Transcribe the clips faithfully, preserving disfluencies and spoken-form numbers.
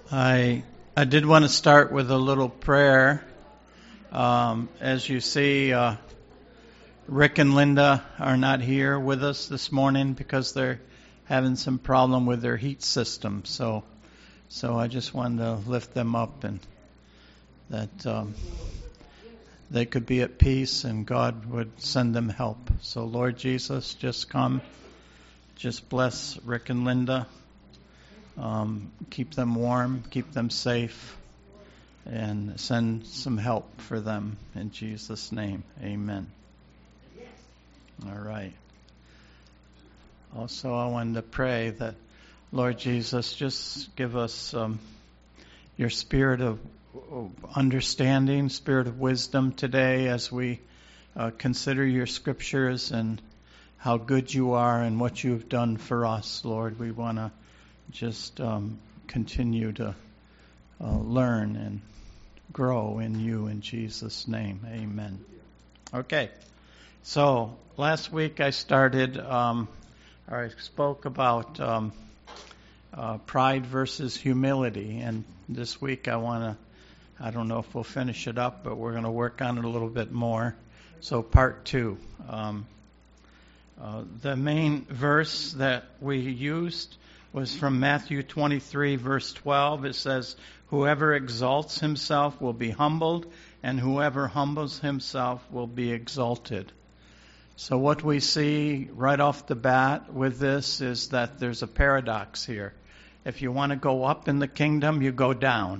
I I did want to start with a little prayer. Um, as you see, uh, Rick and Linda are not here with us this morning because they're having some problem with their heat system. So, so I just wanted to lift them up and that um, they could be at peace and God would send them help. So, Lord Jesus, just come, just bless Rick and Linda. Um, keep them warm, keep them safe, and send some help for them in Jesus' name. Amen. All right. Also, I wanted to pray that, Lord Jesus, just give us um, your spirit of understanding, spirit of wisdom today as we uh, consider your scriptures and how good you are and what you have done for us, Lord. We want to just um, continue to uh, learn and grow in you in Jesus' name. Amen. Okay. So last week I started, um, or I spoke about um, uh, pride versus humility. And this week I want to, I don't know if we'll finish it up, but we're going to work on it a little bit more. So part two. Um, uh, the main verse that we used was from Matthew twenty-three, verse twelve. It says, "Whoever exalts himself will be humbled, and whoever humbles himself will be exalted." So what we see right off the bat with this is that there's a paradox here. If you want to go up in the kingdom, you go down.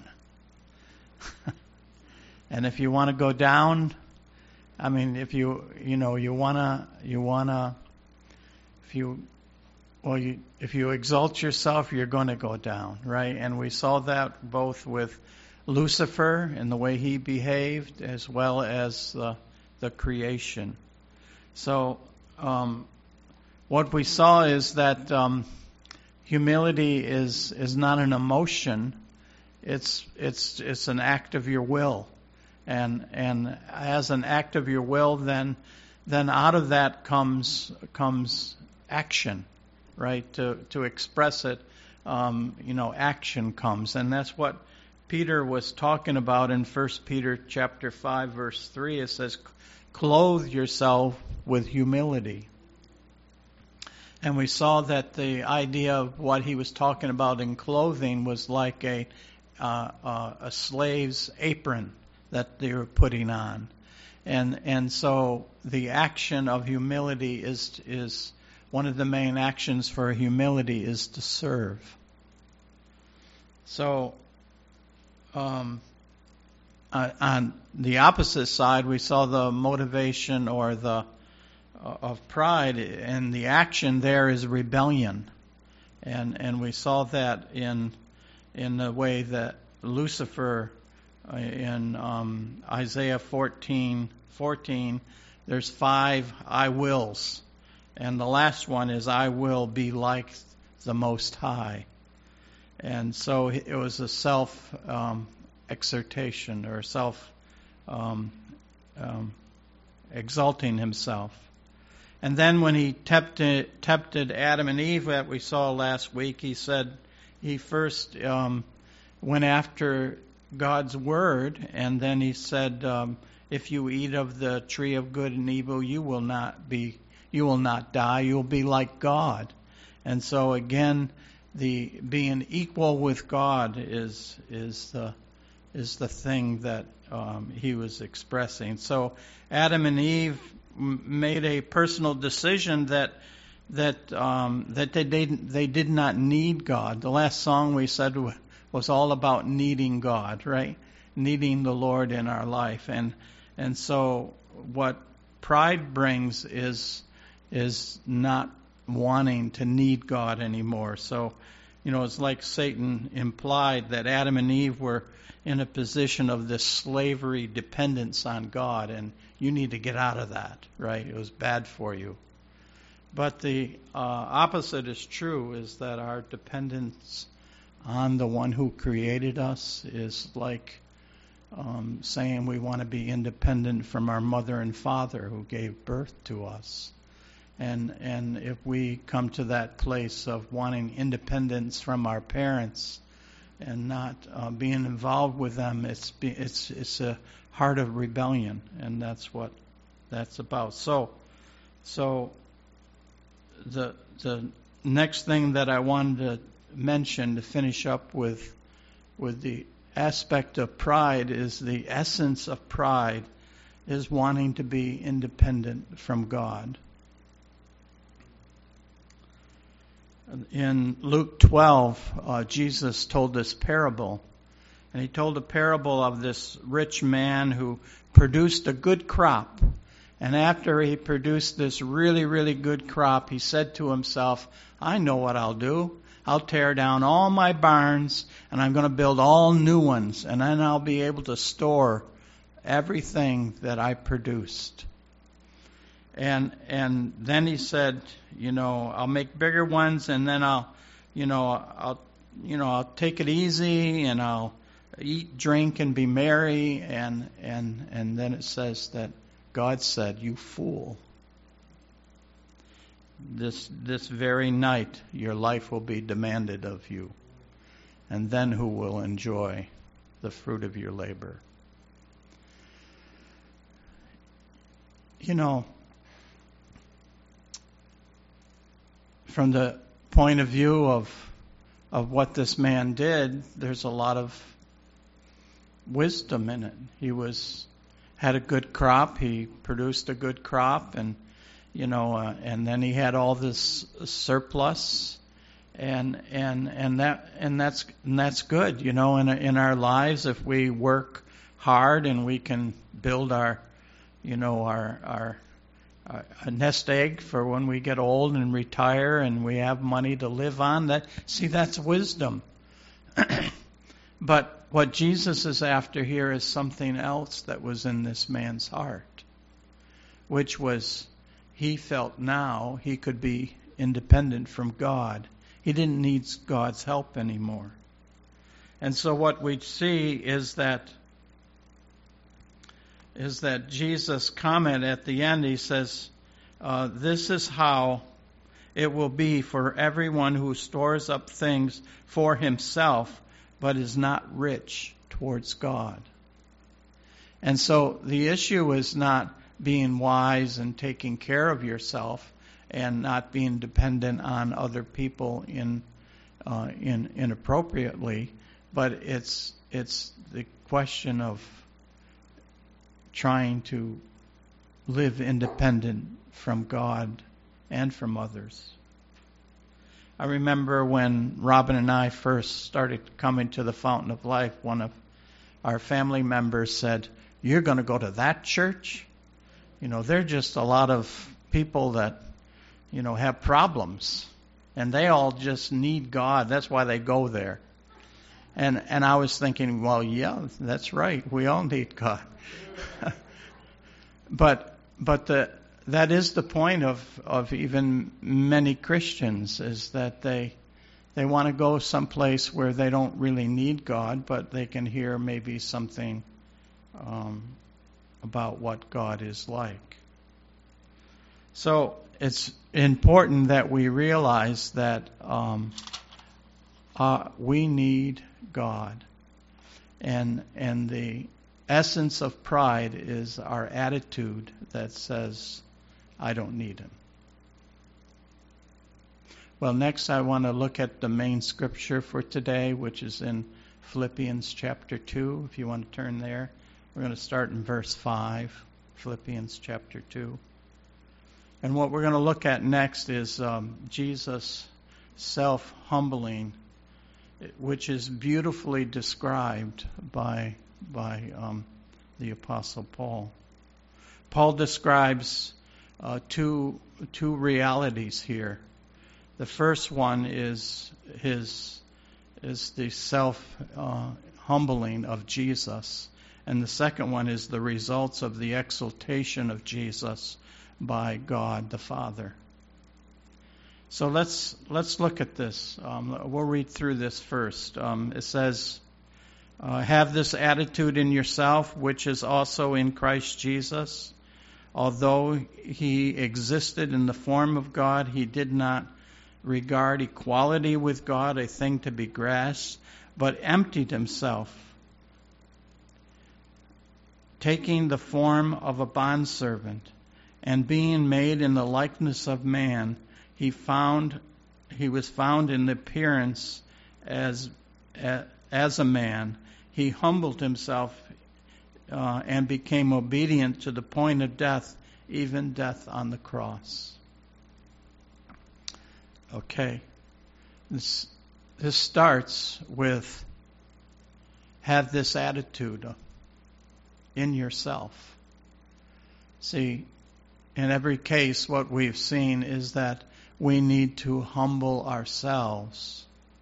And if you want to go down, I mean, if you, you know, you want to, you want to, if you, Well, you, if you exalt yourself, you're going to go down, right? And we saw that both with Lucifer and the way he behaved, as well as the, the creation. So, um, what we saw is that um, humility is is not an emotion; it's it's it's an act of your will, and and as an act of your will, then then out of that comes comes action. Right, to to express it, um, you know, action comes, and that's what Peter was talking about in First Peter chapter five, verse three. It says, "Clothe yourself with humility." And we saw that the idea of what he was talking about in clothing was like a uh, uh, a slave's apron that they were putting on, and and so the action of humility is is. One of the main actions for humility is to serve. So, um, uh, on the opposite side, we saw the motivation or the uh, of pride, and the action there is rebellion, and and we saw that in in the way that Lucifer uh, in um, Isaiah fourteen fourteen, there's five I wills. And the last one is, "I will be like the Most High." And so it was a self um, exhortation or self um, um, exalting himself. And then when he tempted, tempted Adam and Eve, that we saw last week, he said he first um, went after God's word, and then he said, um, "If you eat of the tree of good and evil, you will not be You will not die. You will be like God." And so again, the being equal with God is is the is the thing that um, he was expressing. So Adam and Eve m- made a personal decision that that um, that they didn't they did not need God. The last song we said was all about needing God, right? Needing the Lord in our life, and and so what pride brings is. is not wanting to need God anymore. So, you know, it's like Satan implied that Adam and Eve were in a position of this slavery dependence on God, and you need to get out of that, right? It was bad for you. But the uh, opposite is true, is that our dependence on the one who created us is like um, saying we want to be independent from our mother and father who gave birth to us. And and if we come to that place of wanting independence from our parents, and not uh, being involved with them, it's be, it's it's a heart of rebellion, and that's what that's about. So, so the the next thing that I wanted to mention to finish up with with the aspect of pride is the essence of pride is wanting to be independent from God. In Luke twelve, uh, Jesus told this parable, and he told a parable of this rich man who produced a good crop. And after he produced this really, really good crop, he said to himself, I know what I'll do. I'll tear down all my barns, and I'm going to build all new ones, and then I'll be able to store everything that I produced. And and then he said, you know, I'll make bigger ones, and then I'll, you know, I'll, you know, I'll take it easy, and I'll eat, drink, and be merry. And and and then it says that God said, "You fool! This this very night your life will be demanded of you, and then who will enjoy the fruit of your labor?" You know, from the point of view of of what this man did, there's a lot of wisdom in it. He was had a good crop. He produced a good crop, and you know, uh, and then he had all this surplus, and and and that and that's and that's good. You know, in in our lives, if we work hard and we can build our, you know, our our a nest egg for when we get old and retire and we have money to live on. That see, that's wisdom. But what Jesus is after here is something else that was in this man's heart, which was he felt now he could be independent from God. He didn't need God's help anymore. And so what we see is that is that Jesus' comment at the end, he says, uh, this is how it will be for everyone who stores up things for himself, but is not rich towards God. And so the issue is not being wise and taking care of yourself and not being dependent on other people in, uh, in inappropriately, but it's it's the question of trying to live independent from God and from others. I remember when Robin and I first started coming to the Fountain of Life, one of our family members said, "You're going to go to that church? You know, they're just a lot of people that, you know, have problems, and they all just need God. That's why they go there." And and I was thinking, well, yeah, that's right. We all need God. but but the that is the point of, of even many Christians, is that they they want to go someplace where they don't really need God, but they can hear maybe something um, about what God is like. So it's important that we realize that um, uh, we need God, and and the essence of pride is our attitude that says, I don't need him. Well, next I want to look at the main scripture for today, which is in Philippians chapter two. If you want to turn there, we're going to start in verse five, Philippians chapter two. And what we're going to look at next is um, Jesus' self-humbling, which is beautifully described by by um, the Apostle Paul. Paul describes uh, two two realities here. The first one is his is the self uh, humbling of Jesus, and the second one is the results of the exaltation of Jesus by God the Father. So let's let's look at this. Um, we'll read through this first. Um, it says, uh, "Have this attitude in yourself, which is also in Christ Jesus. Although he existed in the form of God, he did not regard equality with God a thing to be grasped, but emptied himself, taking the form of a bondservant, and being made in the likeness of man, he found he was found in appearance as as a man. He humbled himself uh, and became obedient to the point of death, even death on the cross. Okay, this this starts with have this attitude in yourself. See, in every case, what we've seen is that we need to humble ourselves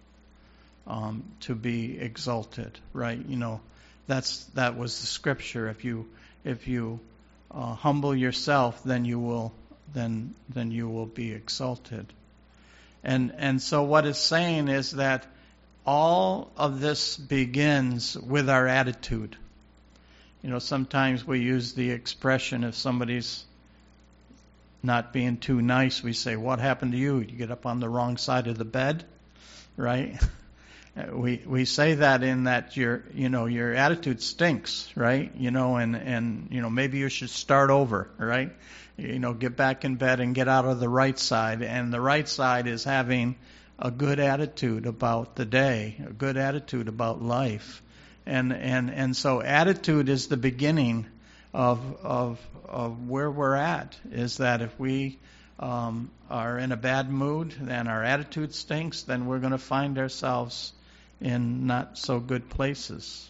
um, to be exalted, right? You know, that's that was the scripture. If you if you uh, humble yourself, then you will then then you will be exalted. And and so what it's saying is that all of this begins with our attitude. You know, sometimes we use the expression if somebody's not being too nice, we say, "What happened to you? You get up on the wrong side of the bed," right? We we say that in that your you know your attitude stinks, right? You know, and and you know maybe you should start over, right? You know, get back in bed and get out of the right side. And the right side is having a good attitude about the day, a good attitude about life. And and and so attitude is the beginning of of of where we're at. Is that if we um, are in a bad mood, then our attitude stinks, then we're going to find ourselves in not so good places.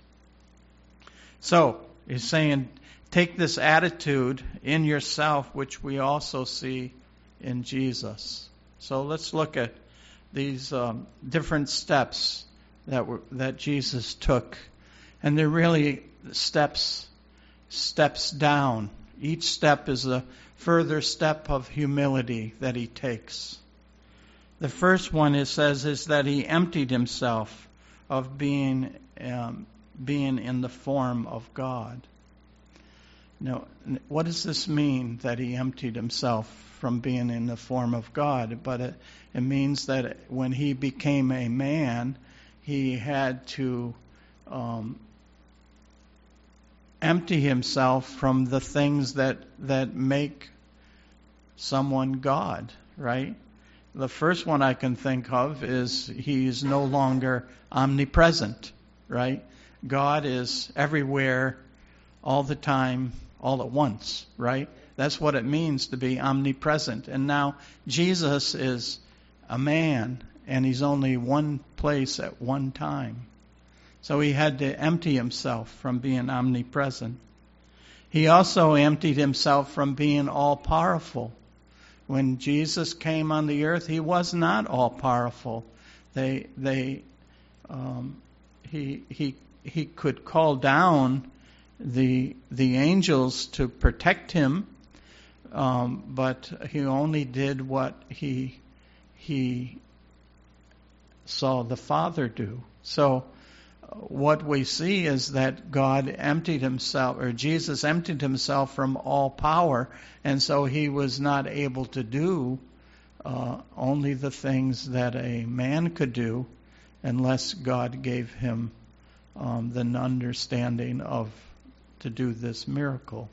So he's saying, take this attitude in yourself, which we also see in Jesus. So let's look at these um, different steps that were, that Jesus took. And they're really steps, steps down. Each step is a further step of humility that he takes. The first one, it says, is that he emptied himself of being um, being in the form of God. Now, what does this mean, that he emptied himself from being in the form of God? But it, it means that when he became a man, he had to um, empty himself from the things that that make someone God, right? The first one I can think of is he is no longer omnipresent, right? God is everywhere, all the time, all at once, right? That's what it means to be omnipresent. And now Jesus is a man, and he's only one place at one time. So he had to empty himself from being omnipresent. He also emptied himself from being all-powerful. When Jesus came on the earth, he was not all-powerful. They, they, um, he, he, he could call down the the angels to protect him, um, but he only did what he he saw the Father do. So what we see is that God emptied himself, or Jesus emptied himself from all power, and so he was not able to do uh, only the things that a man could do unless God gave him um, the understanding of to do this miracle.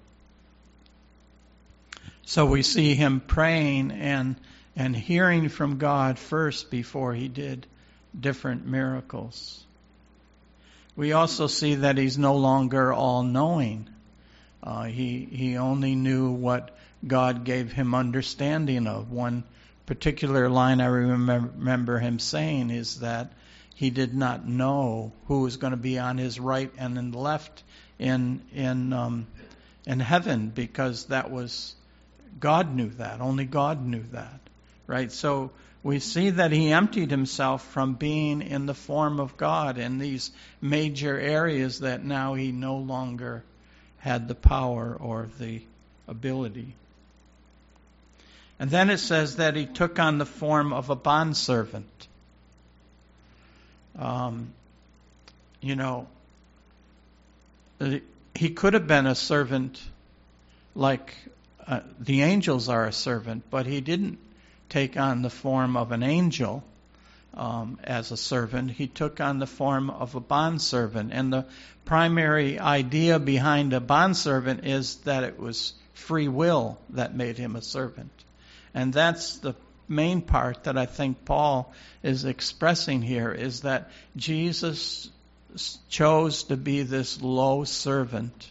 So we see him praying and and hearing from God first before he did different miracles. We also see that he's no longer all-knowing. Uh, he he only knew what God gave him understanding of. One particular line I remember, remember him saying is that he did not know who was going to be on his right and in the left in in um, in heaven, because that was God knew that. Only God knew that, right? So we see that he emptied himself from being in the form of God in these major areas that now he no longer had the power or the ability. And then it says that he took on the form of a bondservant. Um, you know, he could have been a servant like uh, the angels are a servant, but he didn't take on the form of an angel. um, as a servant. He took on the form of a bondservant. And the primary idea behind a bondservant is that it was free will that made him a servant. And that's the main part that I think Paul is expressing here, is that Jesus chose to be this low servant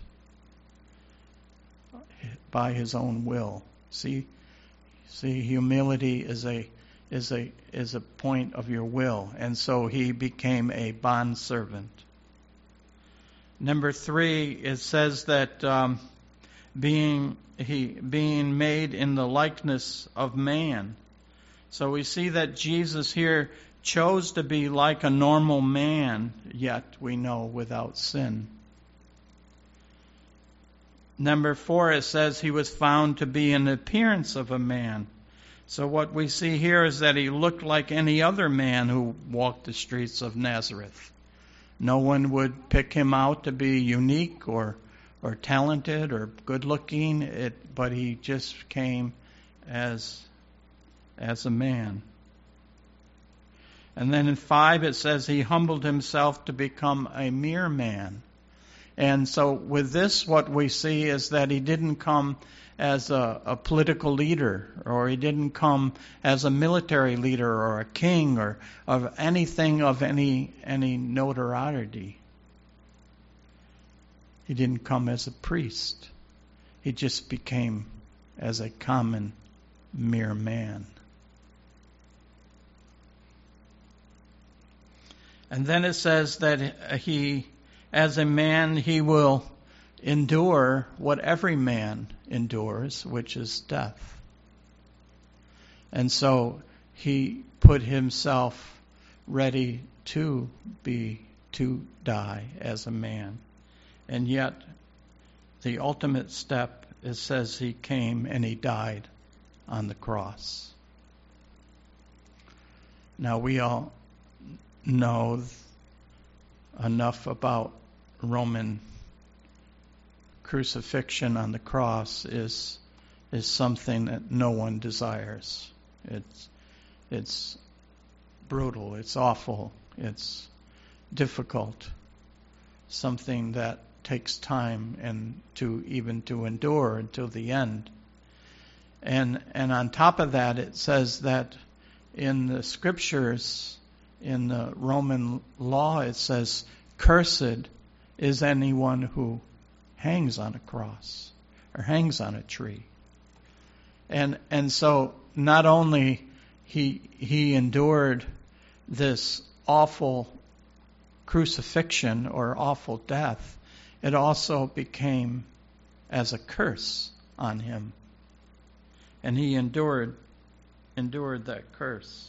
by his own will. See, see, humility is a is a is a point of your will, and so he became a bondservant. Number three, it says that um, being he being made in the likeness of man. So we see that Jesus here chose to be like a normal man, yet we know without sin. Number four, it says he was found to be in appearance of a man. So what we see here is that he looked like any other man who walked the streets of Nazareth. No one would pick him out to be unique or or talented or good looking, it, but he just came as as a man. And then in five it says he humbled himself to become a mere man. And so with this, what we see is that he didn't come as a, a political leader, or he didn't come as a military leader or a king or of anything of any any notoriety. He didn't come as a priest. He just became as a common mere man. And then it says that he, as a man, he will endure what every man endures, which is death. And so he put himself ready to be, to die as a man. And yet, the ultimate step, it says he came and he died on the cross. Now we all know enough about Roman crucifixion on the cross is is something that no one desires. It's it's brutal, it's awful, it's difficult, something that takes time and to even to endure until the end. And and on top of that, it says that in the scriptures, in the Roman law, it says, "Cursed is anyone who hangs on a cross or hangs on a tree." And and so not only he he endured this awful crucifixion or awful death, it also became as a curse on him. And he endured endured that curse.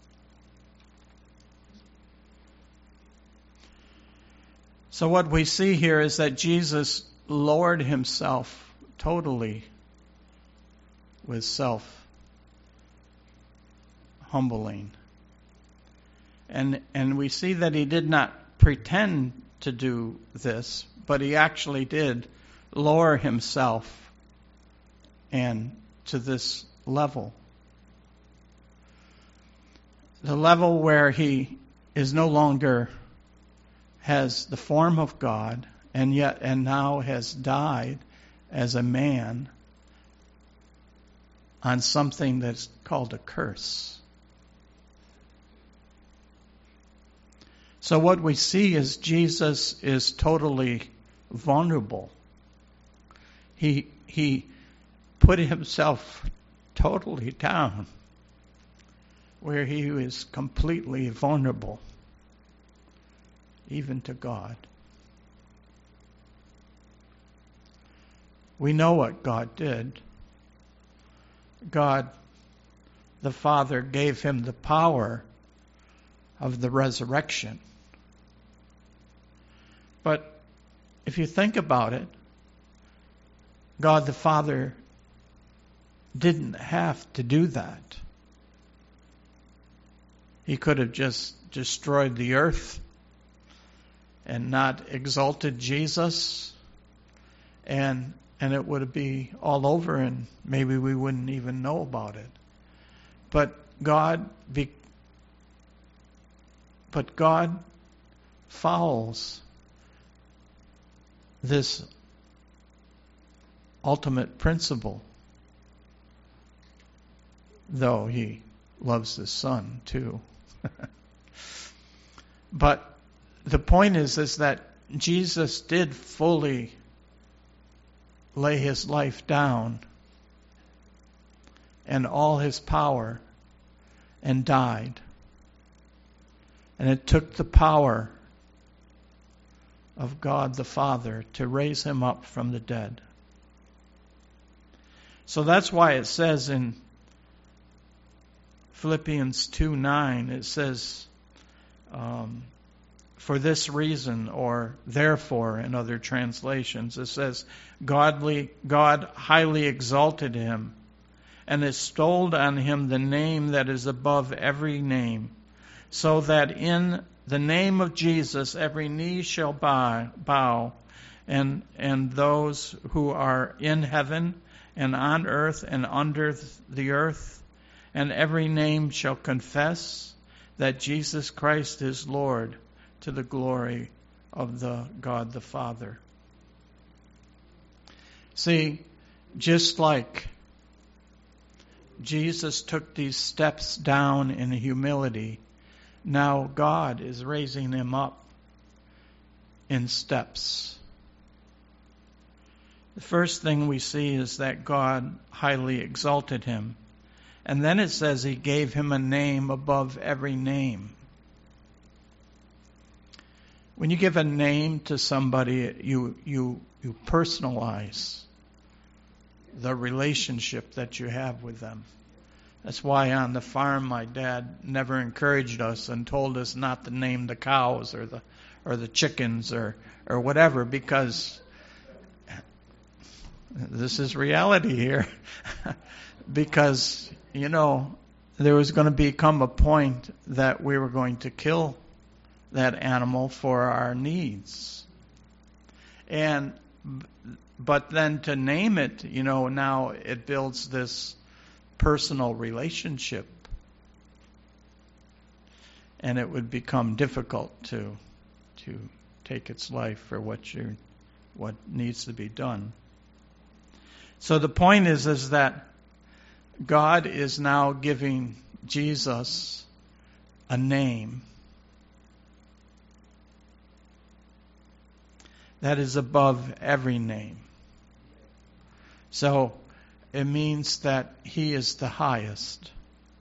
So what we see here is that Jesus lowered himself totally with self-humbling. And and we see that he did not pretend to do this, but he actually did lower himself and to this level. The level where he is no longer has the form of God, and yet and now has died as a man on something that's called a curse. So what we see is Jesus is totally vulnerable. He he put himself totally down where he is completely vulnerable, even to God. We know what God did. God, the Father, gave him the power of the resurrection. But if you think about it, God the Father didn't have to do that. He could have just destroyed the earth and not exalted Jesus, and and it would be all over, and maybe we wouldn't even know about it. But God be, but God follows this ultimate principle, though he loves his son too. But the point is, is that Jesus did fully lay his life down and all his power and died. And it took the power of God the Father to raise him up from the dead. So that's why it says in Philippians two nine, it says, um, for this reason, or therefore in other translations, it says, Godly, God highly exalted him and bestowed on him the name that is above every name, so that in the name of Jesus every knee shall bow, bow and, and those who are in heaven and on earth and under the earth, and every name shall confess that Jesus Christ is Lord, to the glory of the God the Father. See, just like Jesus took these steps down in humility, now God is raising him up in steps. The first thing we see is that God highly exalted him. And then it says he gave him a name above every name. When you give a name to somebody, you you you personalize the relationship that you have with them. That's why on the farm my dad never encouraged us and told us not to name the cows or the or the chickens or or whatever, because this is reality here. Because, you know, there was going to become a point that we were going to kill that animal for our needs. And but then to name it, you know, now it builds this personal relationship, and it would become difficult to to take its life for what you what needs to be done. So the point is is that God is now giving Jesus a name that is above every name. So it means that he is the highest.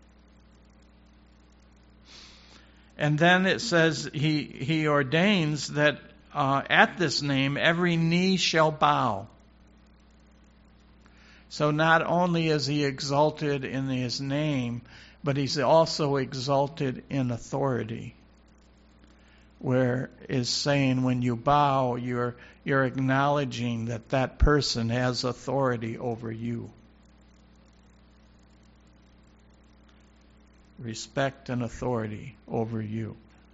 And then it says he he ordains that uh, at this name every knee shall bow. So not only is he exalted in his name, but he's also exalted in authority, where is saying when you bow, you're you're acknowledging that that person has authority over you. Respect and authority over you.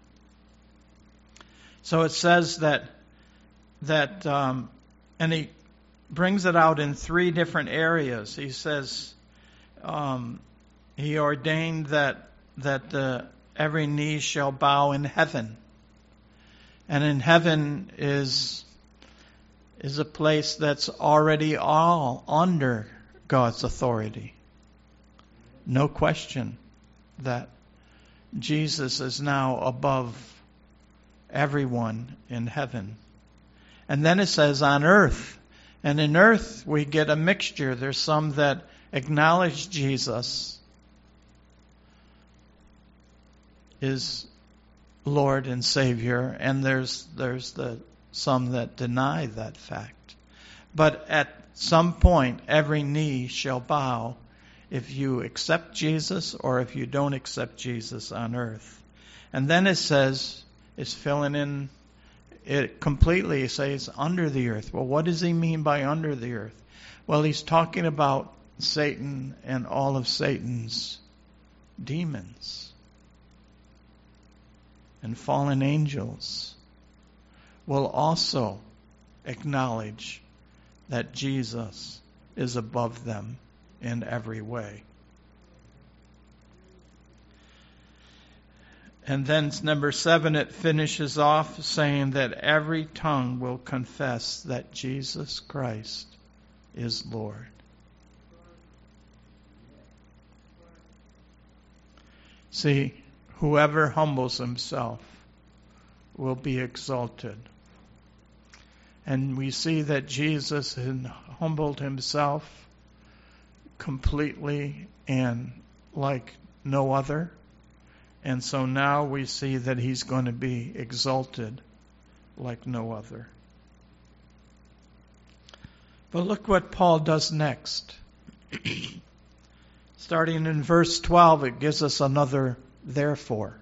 So it says that that um, and he brings it out in three different areas. He says um, he ordained that that uh, every knee shall bow in heaven. And in heaven is is a place that's already all under God's authority. No question that Jesus is now above everyone in heaven. And then it says on earth. And in earth we get a mixture. There's some that acknowledge Jesus is Lord and Savior, and there's there's the some that deny that fact. But at some point, every knee shall bow if you accept Jesus or if you don't accept Jesus on earth. And then it says, it's filling in it completely. It says under the earth. Well, what does he mean by under the earth? Well, he's talking about Satan and all of Satan's demons and fallen angels will also acknowledge that Jesus is above them in every way. And then number seven, it finishes off saying that every tongue will confess that Jesus Christ is Lord. See, whoever humbles himself will be exalted. And we see that Jesus humbled himself completely and like no other. And so now we see that he's going to be exalted like no other. But look what Paul does next. Starting in verse twelve, it gives us another therefore.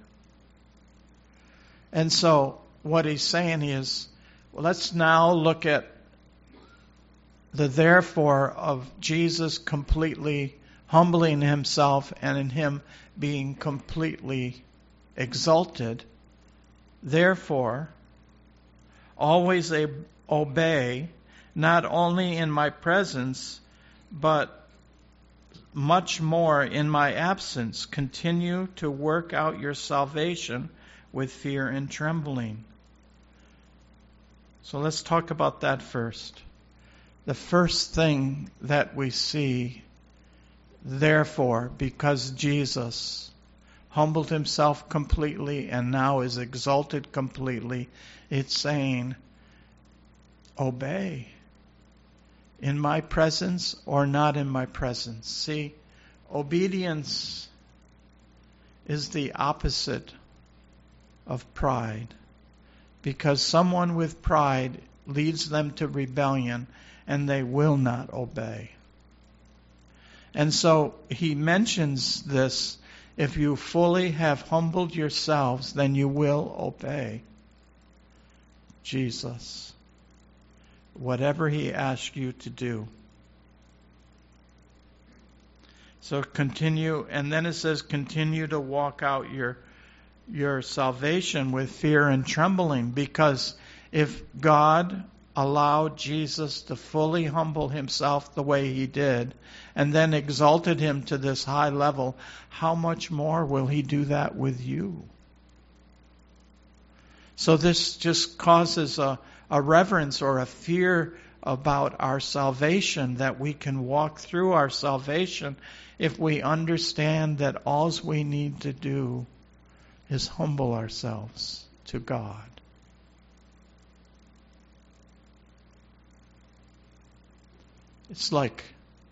And so what he's saying is, well, let's now look at the therefore of Jesus completely humbling himself and in him being completely exalted. Therefore, always obey, not only in my presence, but much more in my absence. Continue to work out your salvation with fear and trembling. So let's talk about that first. The first thing that we see, therefore, because Jesus humbled himself completely and now is exalted completely, it's saying, obey. In my presence or not in my presence. See, obedience is the opposite of pride. Because someone with pride leads them to rebellion and they will not obey. And so he mentions this, if you fully have humbled yourselves, then you will obey Jesus, whatever he asks you to do. So continue, and then it says continue to walk out your your salvation with fear and trembling, because if God allowed Jesus to fully humble himself the way he did and then exalted him to this high level, how much more will he do that with you? So this just causes a, a reverence or a fear about our salvation, that we can walk through our salvation if we understand that all we need to do is humble ourselves to God. It's like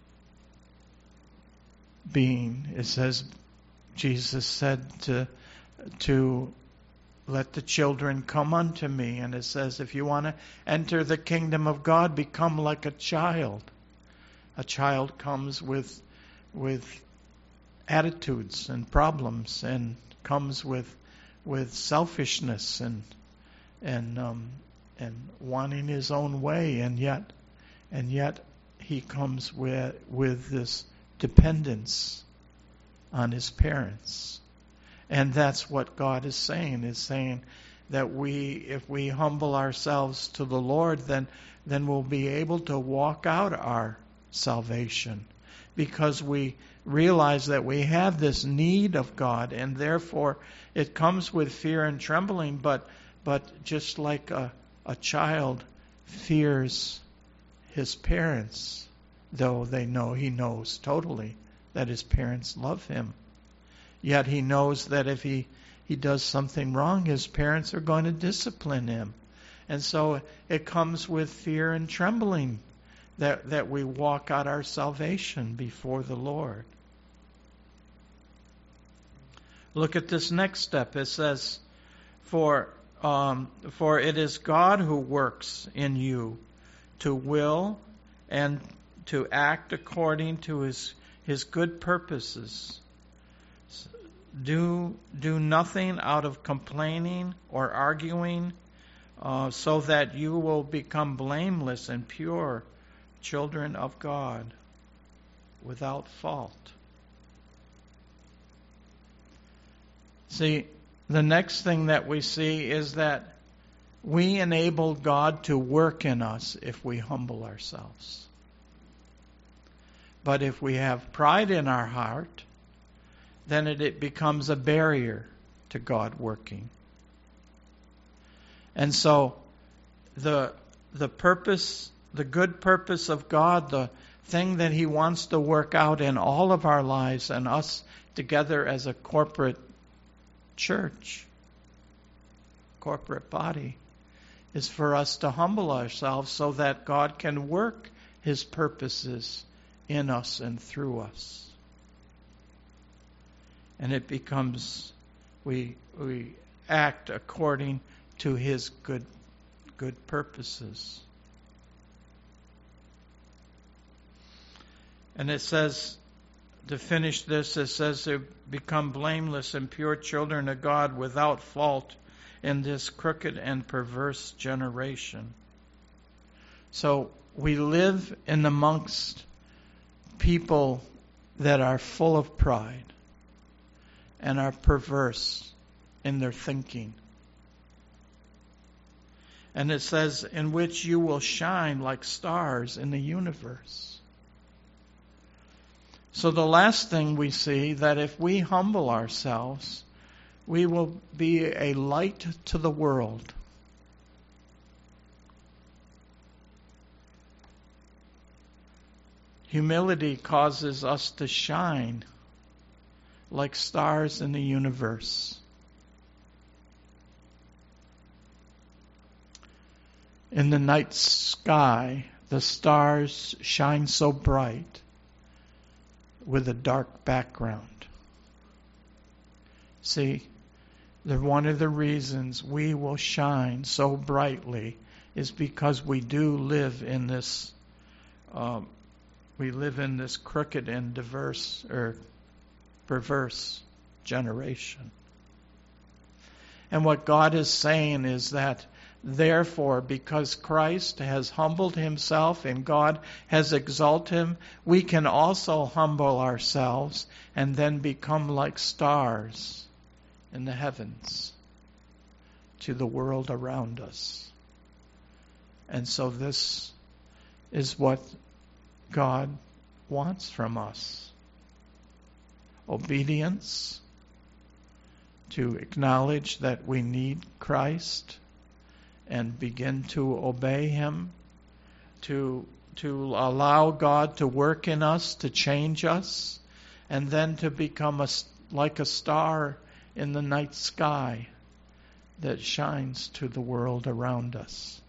being, it says, Jesus said to to let the children come unto me. And it says, if you want to enter the kingdom of God, become like a child. A child comes with with attitudes and problems, and comes with with selfishness and and um, and wanting his own way, and yet and yet he comes with with this dependence on his parents. And that's what God is saying, is saying that we, if we humble ourselves to the Lord, then then we'll be able to walk out our salvation, because we realize that we have this need of God, and therefore it comes with fear and trembling, but but just like a, a child fears his parents, though they know he knows totally that his parents love him. Yet he knows that if he, he does something wrong, his parents are going to discipline him. And so it comes with fear and trembling that, that we walk out our salvation before the Lord. Look at this next step. It says, for, um, for it is God who works in you to will and to act according to his, his good purposes. Do do nothing out of complaining or arguing, uh, so that you will become blameless and pure, children of God, without fault. See, the next thing that we see is that we enable God to work in us if we humble ourselves. But if we have pride in our heart, then it, it becomes a barrier to God working. And so the the purpose, the good purpose of God, the thing that He wants to work out in all of our lives and us together as a corporate church, corporate body, is for us to humble ourselves so that God can work His purposes in us and through us. And it becomes, we we act according to His good good purposes. And it says, to finish this, it says to become blameless and pure children of God without fault in this crooked and perverse generation. So we live in amongst people that are full of pride and are perverse in their thinking. And it says, in which you will shine like stars in the universe. So the last thing we see, that if we humble ourselves, we will be a light to the world. Humility causes us to shine like stars in the universe. In the night sky, the stars shine so bright with a dark background. See, the, one of the reasons we will shine so brightly is because we do live in this, um, we live in this crooked and diverse or perverse generation. And what God is saying is that, therefore, because Christ has humbled Himself and God has exalted Him, we can also humble ourselves and then become like stars in the heavens to the world around us. And so this is what God wants from us. Obedience, to acknowledge that we need Christ and begin to obey Him, to to allow God to work in us, to change us, and then to become a, like a star in the night sky that shines to the world around us.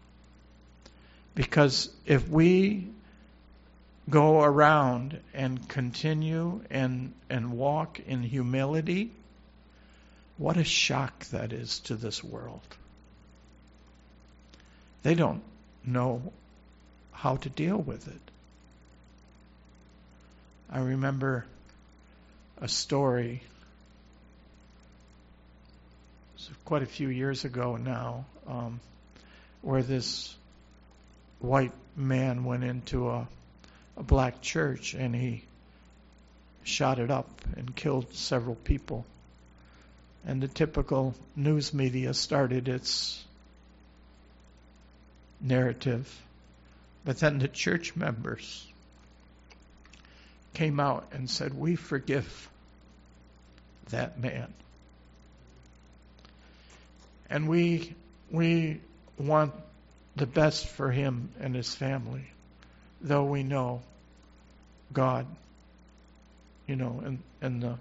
Because if we go around and continue and and walk in humility, what a shock that is to this world. They don't know how to deal with it. I remember a story, quite a few years ago now, um, where this white man went into a, a black church and he shot it up and killed several people. And the typical news media started its narrative. But then the church members came out and said, we forgive that man. And we we want the best for him and his family, though we know God, you know, and, and the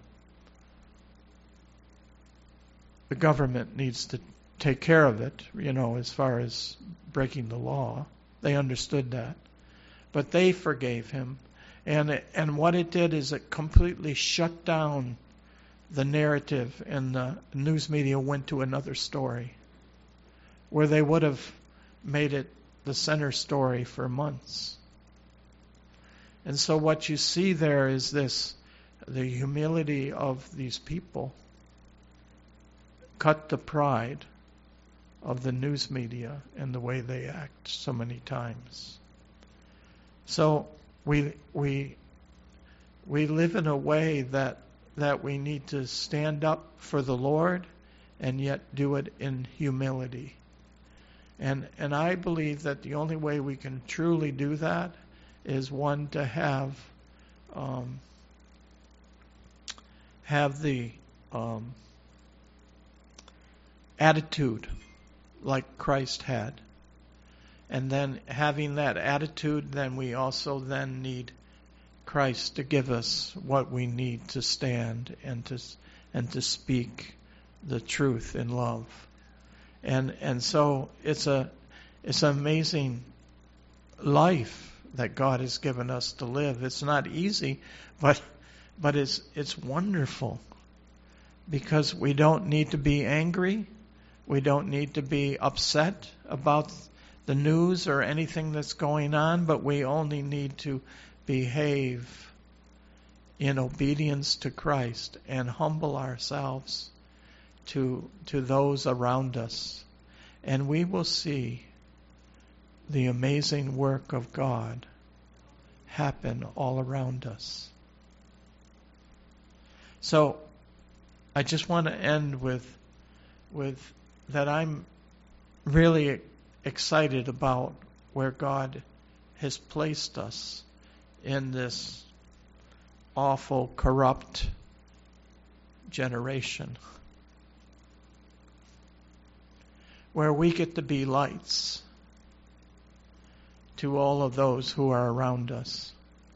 the government needs to take care of it, you know, as far as breaking the law. They understood that. But they forgave him. And and what it did is it completely shut down the narrative, and the news media went to another story where they would have made it the center story for months. And so what you see there is this, the humility of these people cut the pride of the news media and the way they act so many times. So we we we live in a way that that we need to stand up for the Lord and yet do it in humility. And and I believe that the only way we can truly do that is, one, to have um, have the um, attitude like Christ had. And then having that attitude, then we also then need Christ to give us what we need to stand and to and to speak the truth in love. And and so it's a it's an amazing life that God has given us to live. It's not easy, but but it's it's wonderful, because we don't need to be angry. We don't need to be upset about the news or anything that's going on, but we only need to behave in obedience to Christ and humble ourselves to to those around us. And we will see the amazing work of God happen all around us. So I just want to end with with that I'm really excited about where God has placed us in this awful, corrupt generation, where we get to be lights to all of those who are around us.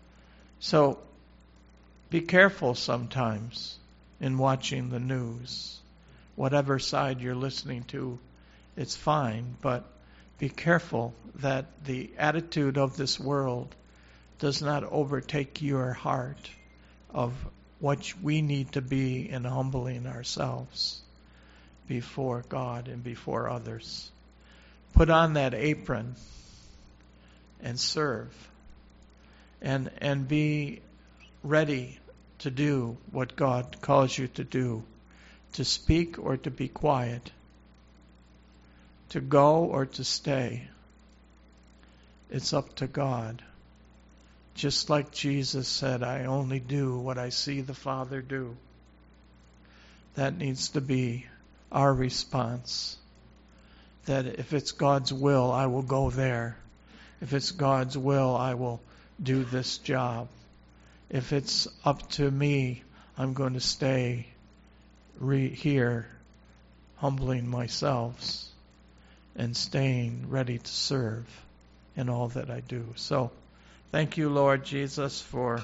So be careful sometimes in watching the news. Whatever side you're listening to, it's fine, but be careful that the attitude of this world does not overtake your heart of what we need to be in humbling ourselves before God and before others. Put on that apron and serve, and and be ready to do what God calls you to do, to speak or to be quiet, to go or to stay. It's up to God. Just like Jesus said, I only do what I see the Father do. That needs to be our response. That if it's God's will, I will go there. If it's God's will, I will do this job. If it's up to me, I'm going to stay re- here, humbling myself and staying ready to serve in all that I do. So, thank you, Lord Jesus, for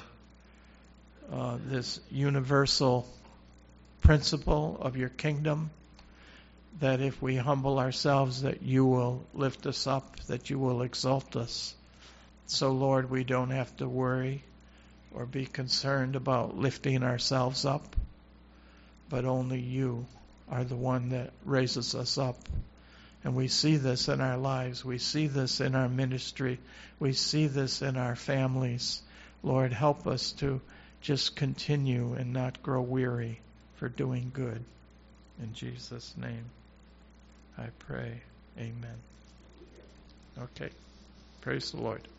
uh, this universal principle of your kingdom, that if we humble ourselves, that you will lift us up, that you will exalt us. So, Lord, we don't have to worry or be concerned about lifting ourselves up, but only you are the one that raises us up. And we see this in our lives. We see this in our ministry. We see this in our families. Lord, help us to just continue and not grow weary for doing good. In Jesus' name, I pray. Amen. Okay. Praise the Lord.